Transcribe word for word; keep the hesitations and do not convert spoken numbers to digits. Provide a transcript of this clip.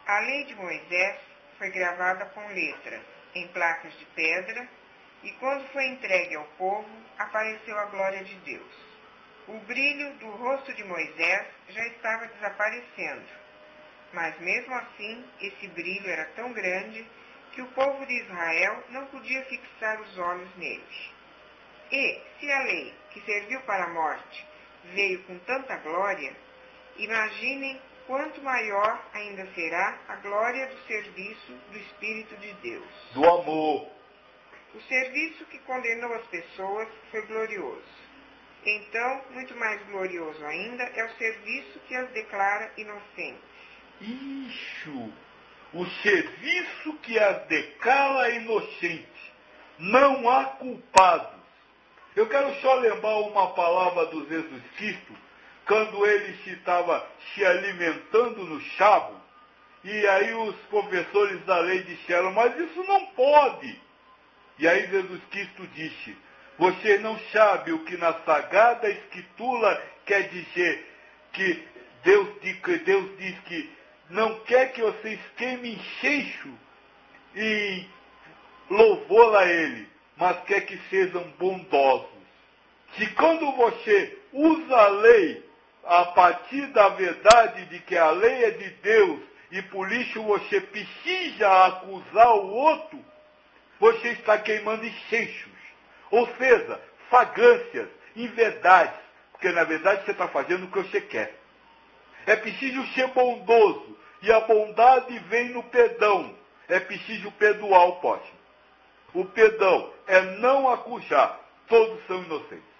A lei de Moisés foi gravada com letras em placas de pedra, e quando foi entregue ao povo, apareceu a glória de Deus. O brilho do rosto de Moisés já estava desaparecendo, mas mesmo assim esse brilho era tão grande que o povo de Israel não podia fixar os olhos nele. E, se a lei que serviu para a morte veio com tanta glória, imaginem quanto maior ainda será a glória do serviço do Espírito de Deus. Do amor. O serviço que condenou as pessoas foi glorioso. Então, muito mais glorioso ainda é o serviço que as declara inocentes. Isso! O serviço que as declara inocentes. Não há culpados. Eu quero só lembrar uma palavra do Jesus Cristo, quando ele estava se alimentando no chabo, e aí os professores da lei disseram, mas isso não pode. E aí Jesus Cristo disse, você não sabe o que na Sagrada Escritura quer dizer, que Deus, que Deus diz que não quer que vocês queimem incenso e louvor a Ele, mas quer que sejam bondosos. Se quando você usa a lei a partir da verdade de que a lei é de Deus e por isso você precisa acusar o outro, você está queimando incensos, ou seja, fragrâncias, inverdades, porque na verdade você está fazendo o que você quer. É preciso ser bondoso, e a bondade vem no perdão. É preciso perdoar o próximo. O perdão é não acusar, todos são inocentes.